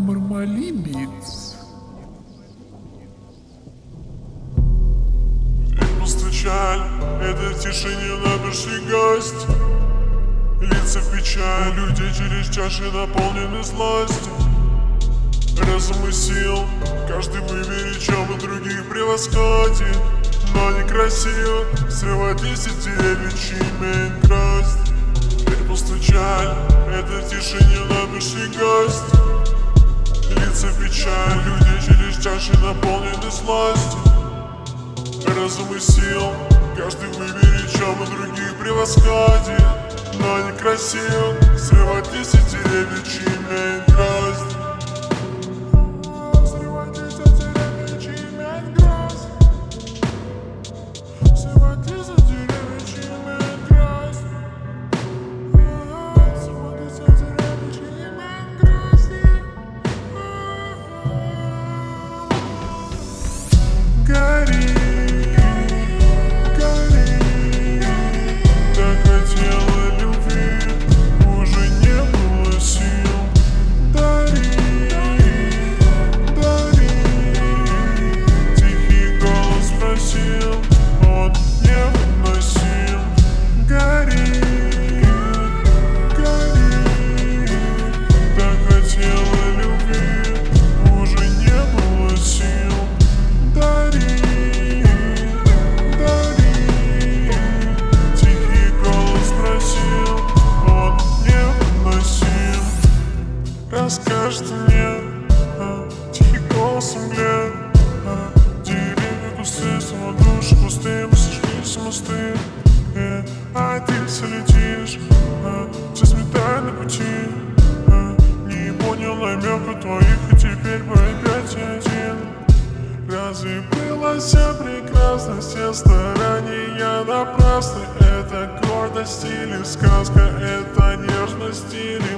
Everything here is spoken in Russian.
Мармалибиц. И постучали, это в тишине напиши гость. Лица в печаль, люди через чаши наполнены злостью. Разум и сил, каждый выберет, чем и других превосходит. Но некрасиво срывать листья деревьев, чьими красть. Теперь постучали, это в тишине напиши гость. Лица в печаль, люди через чаши наполнены сластью. Разум и сил, каждый выберет, чем и других превосходит. Но некрасиво срывать листья деревьев, чьими красть. Гори, гори, так хотела любви, уже не было сил. Дари, дари, тихий голос просил, он не выносил. Гори, гори, так хотела любви, уже не было сил. Дари, дари, тихий голос просил, он не выносил. Расскажет мне, тихий голос в мгле, деревья кусты, само души пустые, мы сошлись в мосты. А ты все летишь, все сметая на пути. Не понял намека твоих, и теперь бы опять один. Разве было все прекрасно, все старания напрасны? Это гордость или сказка, это нежность или